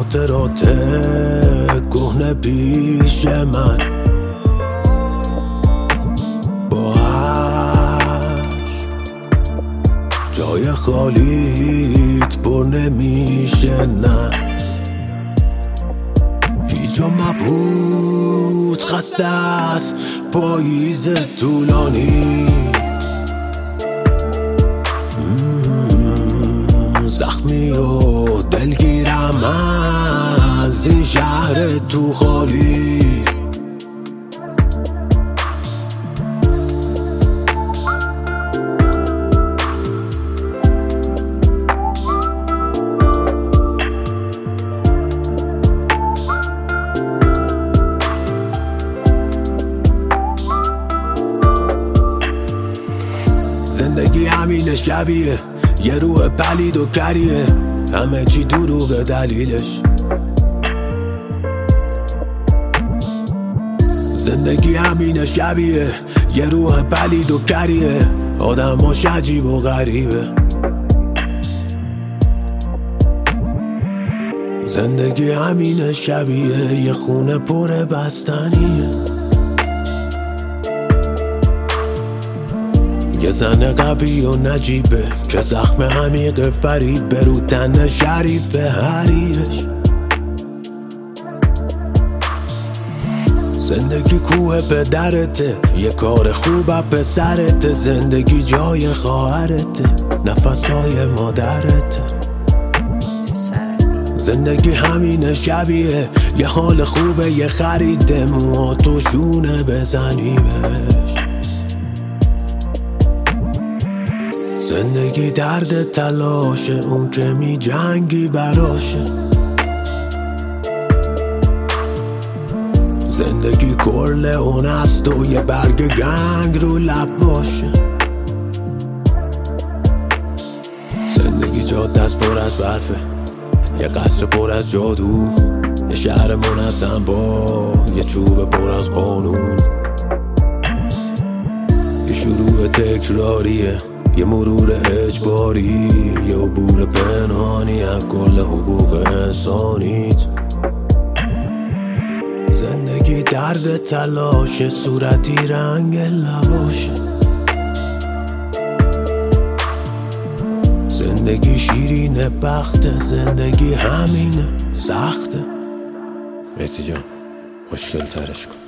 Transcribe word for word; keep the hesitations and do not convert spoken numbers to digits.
خاطرات کهنه پیش من با جای خالیت پر نمیشه نه پیجا مبهوت خسته است پاییز طولانی زخمی و دلگیرم از این شهر تو خالی زندگی همین شبیه یه روح پلید و کریه همه چی دروغه دلیلش زندگی همین شبیه یه روح پلید و کریه آدماش عجیب و غریبه زندگی همین شبیه یه خونه پر بستنیه یه زن قوی و نجیبه که زخم عمیق فریب برو تن شریف حریرش زندگی کوه پدرته یه کار خوبه پسرته زندگی جای خواهرته نفسای مادرته زندگی همین شبیه یه حال خوبه یه خریده موها تو شونه بزنی بهش زندگی درد تلاشه اون که می جنگی براشه زندگی کرله اون است و یه برگ گنگ رو لب باشه زندگی جاده است پر از برفه یه قصر پر از جادو یه شهر منظم با یه چوب پر از قانون یه شروع تکراریه یه مرور اجباری یه عبور پنهانی از کل حقوق انسانیت زندگی درد تلاشه صورتی رنگ لباشه زندگی شیرین بخته زندگی همینه سخته مهدی جان خوشگل ترش کن